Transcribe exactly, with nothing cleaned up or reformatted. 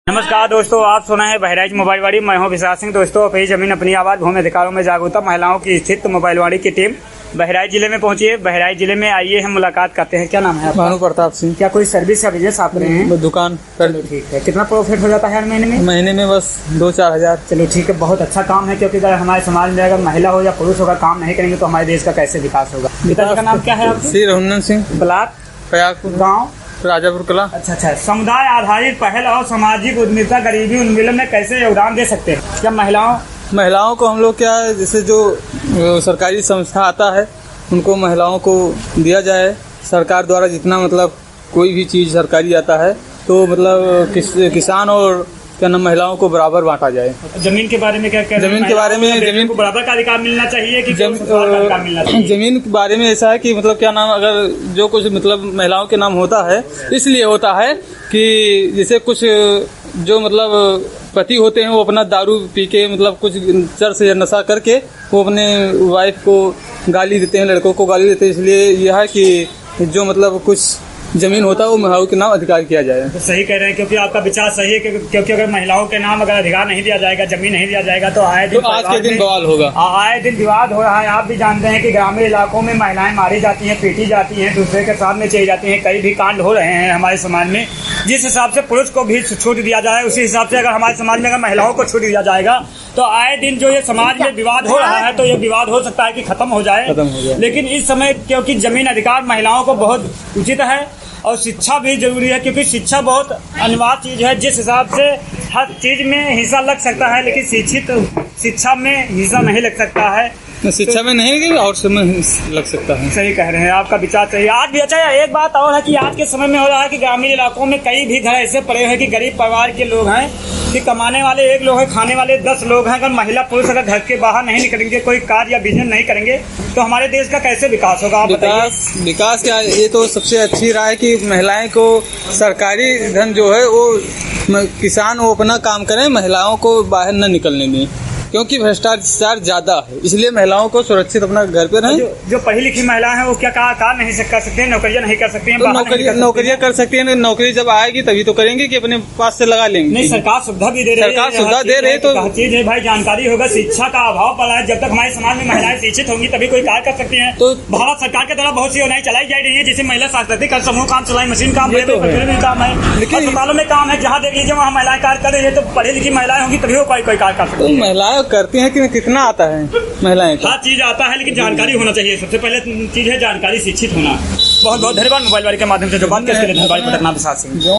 नमस्कार दोस्तों, आप सुना है बहराइच मोबाइलवाड़ी। मैं हूं विशाल सिंह। दोस्तों, अपनी जमीन अपनी आवाज, भूमि अधिकारों में जागरूकता महिलाओं की स्थित मोबाइलवाड़ी की टीम बहराइच जिले में पहुंची है। बहराइच जिले में आइए, हम मुलाकात करते हैं। क्या नाम है आपका? भानु प्रताप सिंह। क्या कोई सर्विस या बिजनेस आप रहे हैं? दुकान कर। ठीक है। कितना प्रॉफिट हो जाता है हर महीने में? महीने में बस दो चार हजार। चलो ठीक है, बहुत अच्छा काम है, क्योंकि अगर हमारे समाज में अगर महिला हो या पुरुष होगा काम नहीं करेंगे तो हमारे देश का कैसे विकास होगा। पिताजी का नाम क्या है आपका? श्री रघुनंदन सिंह। ब्लॉक प्रयागपुर, गाँव राजापुर कला। अच्छा अच्छा। समुदाय आधारित पहल और सामाजिक उद्यमिता गरीबी उन्मूलन में कैसे योगदान दे सकते हैं? क्या महिलाओं महिलाओं को हम लोग क्या है, जैसे जो सरकारी संस्था आता है उनको महिलाओं को दिया जाए। सरकार द्वारा जितना मतलब कोई भी चीज़ सरकारी आता है तो मतलब किस, किसान और क्या नाम महिलाओं को बराबर बांटा जाए। जमीन के बारे में क्या कह रहे हैं? जमीन के बारे में जमीन को बराबर का अधिकार मिलना चाहिए कि जम, का अधिकार मिलना चाहिए? जमीन के बारे में ऐसा है कि मतलब क्या नाम, अगर जो कुछ मतलब महिलाओं के नाम होता है इसलिए होता है कि जैसे कुछ जो मतलब पति होते हैं वो अपना दारू पी के मतलब कुछ चर्च या नशा करके वो अपने वाइफ को गाली देते हैं, लड़कों को गाली देते हैं। इसलिए यह है कि जो मतलब कुछ जमीन होता है वो महिलाओं के नाम अधिकार किया जाए। तो सही कह रहे हैं, क्योंकि आपका विचार सही है, क्योंकि अगर महिलाओं के नाम अगर अधिकार नहीं दिया जाएगा, जमीन नहीं दिया जाएगा तो आए दिन तो आज के दिन बवाल होगा। आए दिन विवाद हो रहा है। आप भी जानते हैं कि ग्रामीण इलाकों में महिलाएं मारी जाती हैं, पीटी जाती हैं, दूसरे के साथ में चली जाती हैं। कई भी कांड हो रहे हैं हमारे समाज में। जिस हिसाब से पुरुष को भी छूट दिया जाए, उसी हिसाब से अगर हमारे समाज में अगर महिलाओं को छूट दिया जाएगा तो आए दिन जो ये समाज में विवाद हो रहा है तो ये विवाद हो सकता है कि खत्म हो जाए। खत्म हो जाए। लेकिन इस समय क्योंकि जमीन अधिकार महिलाओं को बहुत उचित है और शिक्षा भी जरूरी है, क्योंकि शिक्षा बहुत अनिवार्य चीज है। जिस हिसाब से हर चीज में हिस्सा लग सकता है, लेकिन शिक्षित शिक्षा में हिस्सा नहीं लग सकता है। शिक्षा में नहीं और समय लग सकता है। सही कह रहे हैं, आपका विचार सही है। आज भी अच्छा है। एक बात और है कि आज के समय में हो रहा है कि ग्रामीण इलाकों में कई भी घर ऐसे पड़े हैं कि गरीब परिवार के लोग हैं कि कमाने वाले एक लोग हैं, खाने वाले दस लोग हैं। अगर महिला पुरुष अगर घर के बाहर नहीं निकलेंगे, कोई कार्य या बिजनेस नहीं करेंगे तो हमारे देश का कैसे विकास होगा? आप विकास विकास क्या, ये तो सबसे अच्छी राय है कि महिलाएं को सरकारी धन जो है वो किसान वो अपना काम करें, महिलाओं को बाहर न निकलने दें, क्योंकि भ्रष्टाचार ज्यादा है। इसलिए महिलाओं को सुरक्षित अपना घर पे रहें। जो, जो पढ़ी लिखी महिलाएं हैं वो क्या कार नहीं कर सकती हैं, नौकरियां नहीं कर सकती हैं? तो नौकरियां नौकरियां कर सकती हैं। नौकरी जब आएगी तभी तो करेंगे कि अपने पास से लगा लेंगे। नहीं, सरकार सुविधा भी दे रही है। सरकार सुविधा दे रही है तो चीज है भाई, जानकारी होगा। शिक्षा का अभाव पड़ा है। जब तक हमारे समाज में महिलाएं शिक्षित होंगी तभी कोई कार्य कर सकती हैं। तो भारत सरकार के द्वारा बहुत सी योजनाएं चलाई जा रही है, जैसे महिला सांस्कृतिक समूह काम, सिलाई मशीन काम, काम है, लेकिन अस्पतालों में काम है। जहाँ देख लीजिए वहाँ महिलाएं कार्य कर रही है। तो पढ़ी लिखी महिलाएं होंगी तभी वो कोई कोई कार्य कर सकती है। महिलाएं करती है कि कितना आता है महिलाएं को? हर चीज आता है, लेकिन जानकारी होना चाहिए। सबसे पहले चीज है जानकारी, शिक्षित होना। बहुत बहुत धन्यवाद मोबाइल वाले के माध्यम से जो बात करते हैं। धन्यवाद।